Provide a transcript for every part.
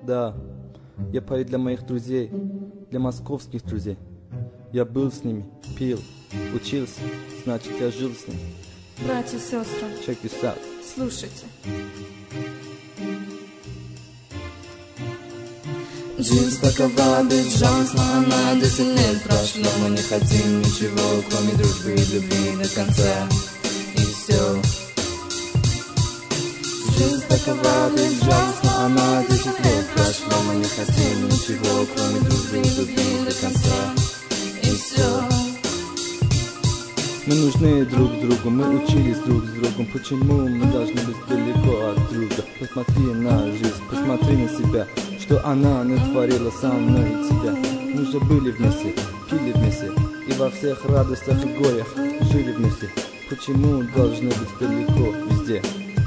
Да, я пою для моих друзей, для московских друзей. Я был с ними, пил, учился, значит я жил с ними. Братья и сестры, Check this out. слушайте. Жизнь такова безжалостна, она 10 лет прошло. Мы не хотим ничего, кроме дружбы и любви до конца. И все. Жизнь такова безжалостна, она 10 лет прошло. Мы не хотим ничего, кроме дружбы и любви до конца. И все. Мы нужны друг другу, мы учились друг с другом. Почему мы должны быть далеко от друга? Посмотри на жизнь, посмотри на себя, что она натворила со мной и тебя. Мы же были вместе, пили вместе, и во всех радостях и горях жили вместе. Почему должны быть далеко везде?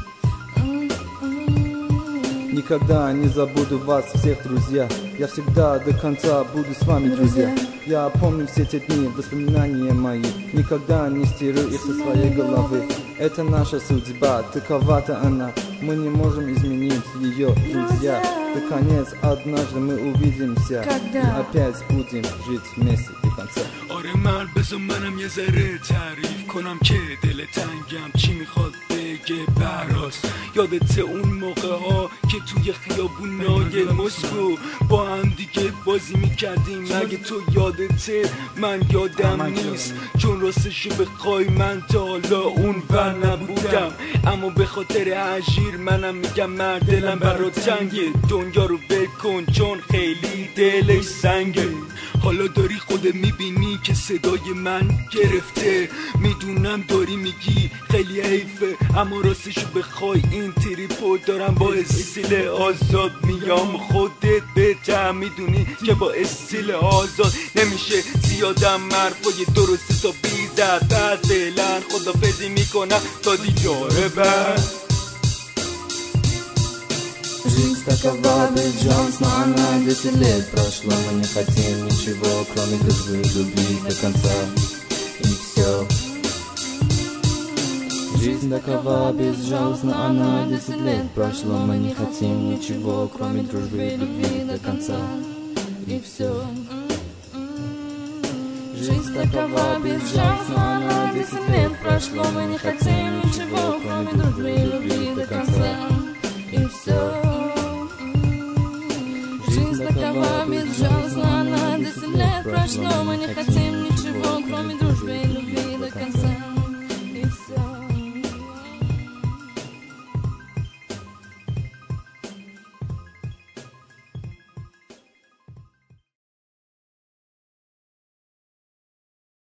Никогда не забуду вас всех, друзья. Я всегда до конца буду с вами, друзья. Я помню все те дни, воспоминания мои. Никогда не стираю их со своей головы. Это наша судьба, такова-то она. Мы не можем изменить ее, друзья. Наконец, однажды мы увидимся. Когда? И опять будем жить вместе до конца. آره مرد بذار منم یه ذره تعریف کنم که دل تنگم چی میخواد بگه براست. یادت اون موقع ها که توی خیابونای مسکو با هم دیگه بازی میکردیم؟ اگه تو یادته من یادم نیست، چون راستشو بخوای من تا حالا اون ور نبودم. اما به خاطر عجیر منم میگم مرد دلم برا تنگه. دنیا رو ول کن چون خیلی دلش سنگه. حالا داری خودت میبینی که صدای من گرفته. میدونم داری میگی خیلی حیفه، اما راستشو بخوای این تریپو دارم با استیل آزاد میام. خودت بهتر میدونی که با استیل آزاد نمیشه زیادم حرفای درسته تا بیزد. بعد فعلا خدافظی میکنم تا دیدار بعد. Жизнь такова безжалостна, она 10 лет прошло. Мы не хотим ничего, кроме дружбы и любви до конца. И все. Жизнь такова безжалостна, она 10 лет прошло. Мы не хотим ничего, кроме дружбы и любви до конца. И все. Жизнь такова безжалостна, она 10 лет прошло. Мы не хотим ничего, кроме дружбы и любви до конца. И все. Жизнь такова безжалостна, она 10 лет прошло. Мы не хотим